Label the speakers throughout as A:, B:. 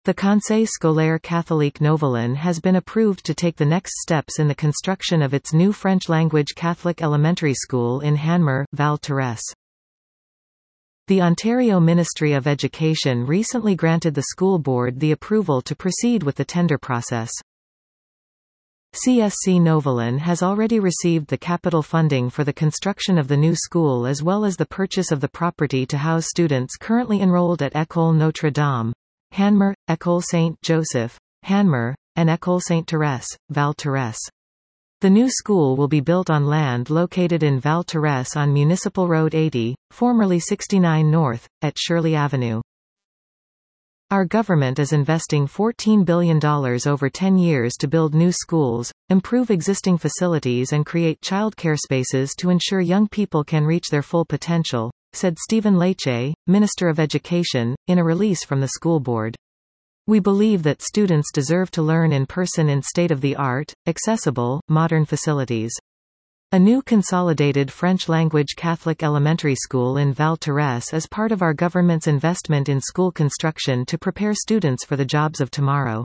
A: The Conseil Scolaire Catholique Novelin has been approved to take the next steps in the construction of its new French-language Catholic elementary school in Hanmer, Val Thorens. The Ontario Ministry of Education recently granted the school board the approval to proceed with the tender process. CSC Novelin has already received the capital funding for the construction of the new school as well as the purchase of the property to house students currently enrolled at École Notre Dame, Hanmer, École Saint-Joseph, Hanmer, and École Sainte-Thérèse, Val Thorens. The new school will be built on land located in Val Thorens on Municipal Road 80, formerly 69 North, at Shirley Avenue. Our government is investing $14 billion over 10 years to build new schools, improve existing facilities and create childcare spaces to ensure young people can reach their full potential, said Stephen Lecce, Minister of Education, in a release from the school board. We believe that students deserve to learn in person in state-of-the-art, accessible, modern facilities. A new consolidated French-language Catholic elementary school in Val Thorens is part of our government's investment in school construction to prepare students for the jobs of tomorrow.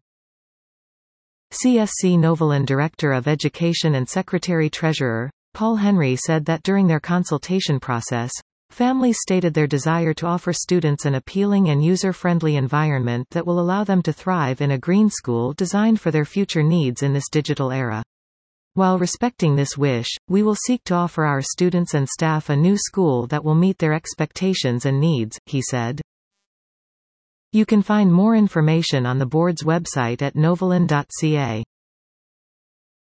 A: CSC Novelin Director of Education and Secretary-Treasurer, Paul Henry said that during their consultation process, families stated their desire to offer students an appealing and user-friendly environment that will allow them to thrive in a green school designed for their future needs in this digital era. While respecting this wish, we will seek to offer our students and staff a new school that will meet their expectations and needs, he said. You can find more information on the board's website at novelin.ca.